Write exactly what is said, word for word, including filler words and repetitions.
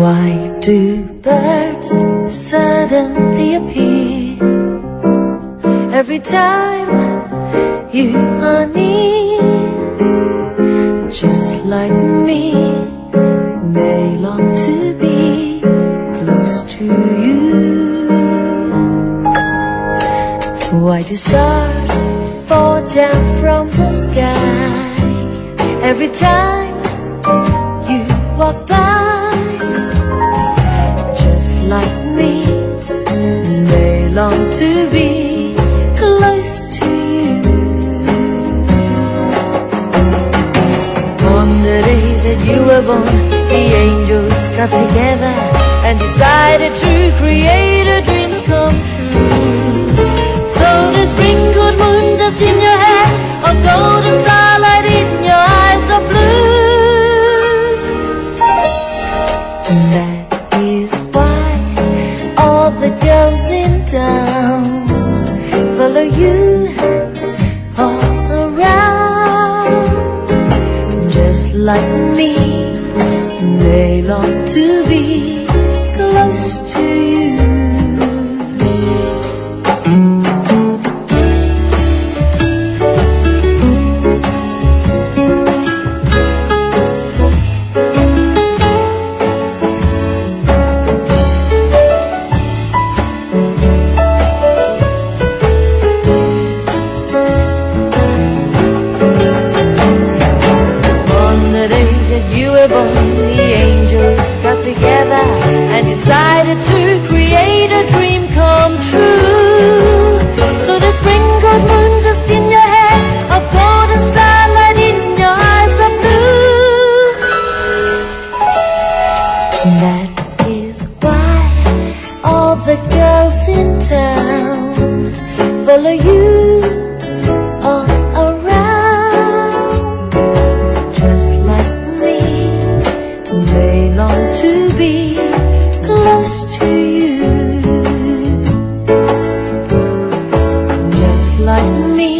Why do birds suddenly appear every time you are near? Just like me, they long to be close to you. Why do stars fall down from the sky every time you walk by? Like me, they long to be close to you. On the day that you were born, the angels got together and decided to create a dreams come true. So they sprinkled moon dust in your hair, a golden starlight in your eyes of blue. And that all the girls in town follow you all around. Just like me, they long to be close to you. The angels got together and decided to create a dream come true. So they sprinkled moon dust in your hair, a golden starlight in your eyes of blue. That is why all the girls in town follow you all around. Just like they long to be close to you. Just like me,